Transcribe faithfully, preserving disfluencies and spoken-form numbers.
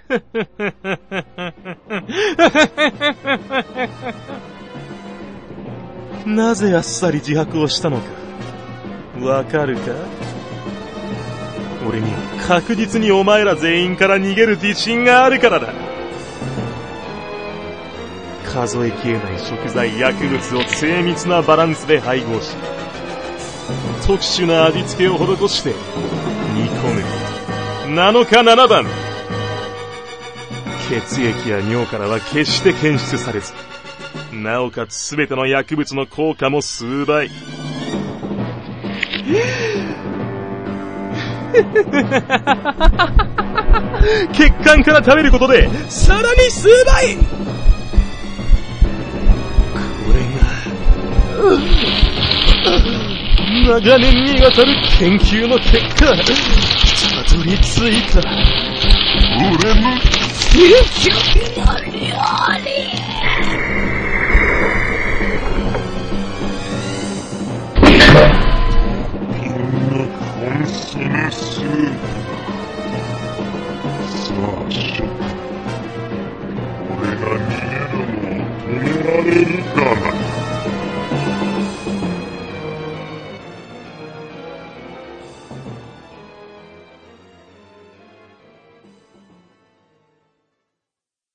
なぜあっさり自白をしたのかわかるか？俺には確実にお前ら全員から逃げる自信があるからだ。数えきれない食材、薬物を精密なバランスで配合し、特殊な味付けを施して煮込む。なのかななばん、血液や尿からは決して検出されず、なおかつすべての薬物の効果も数倍。血管から食べることでさらに数倍。これが長年にわたる研究の結果、たどり着いた俺の究極の料理。コンソメスープ。さあ、ショック。俺が逃げるのを止められるかな。